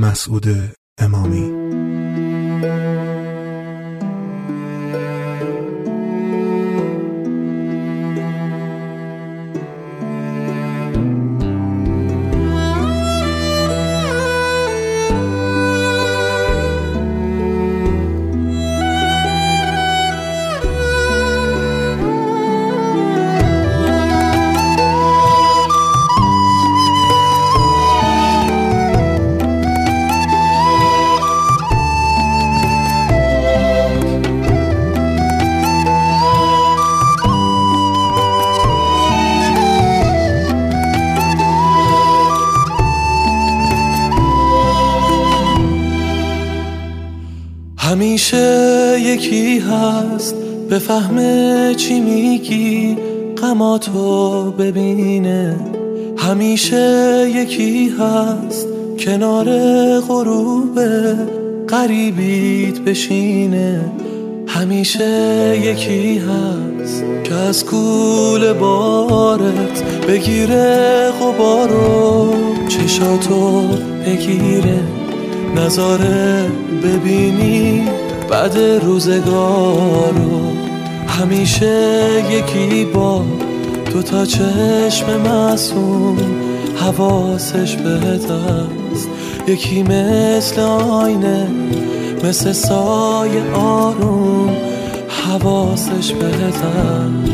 مسعود امامی. همیشه یکی هست بفهمه چی میگی، غماتو ببینه. همیشه یکی هست کنار غروب غریبیت بشینه. همیشه یکی هست که از کوله بارت بگیره غبارو، چشاتو بگیره، نظاره ببینی بعد روزگارو. همیشه یکی با دوتا چشم معصوم حواسش بهت است، یکی مثل آینه، مثل سایه آروم حواسش بهت است.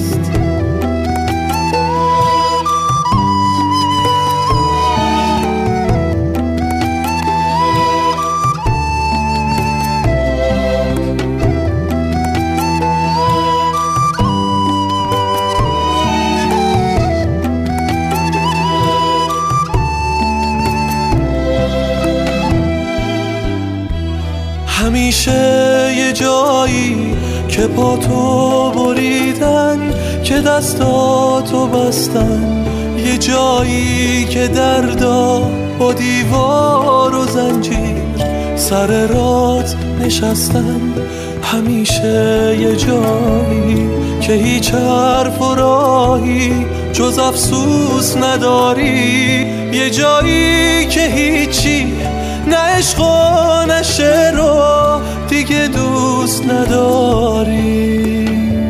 همیشه یه جایی که پا تو بریدن، که دستاتو بستن، یه جایی که دردا با دیوار و زنجیر سر رات نشستن. همیشه یه جایی که هیچ حرف و راهی جز افسوس نداری، یه جایی که هیچی نه عشق و نه شعر و دیگه دوست نداری.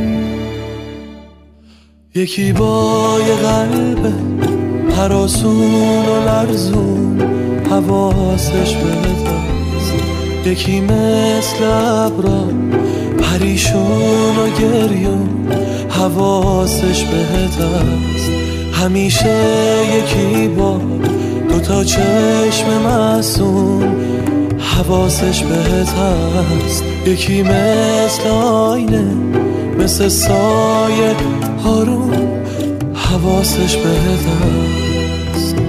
یکی با یه قلب هراسون و لرزون حواسش بهت است، یکی مثل ابرا پریشون و گریون حواسش بهت است. همیشه یکی با دوتا چشم معصوم حواسش بهت هست، یکی مثل آینه، مثل سایه آروم حواسش بهت هست.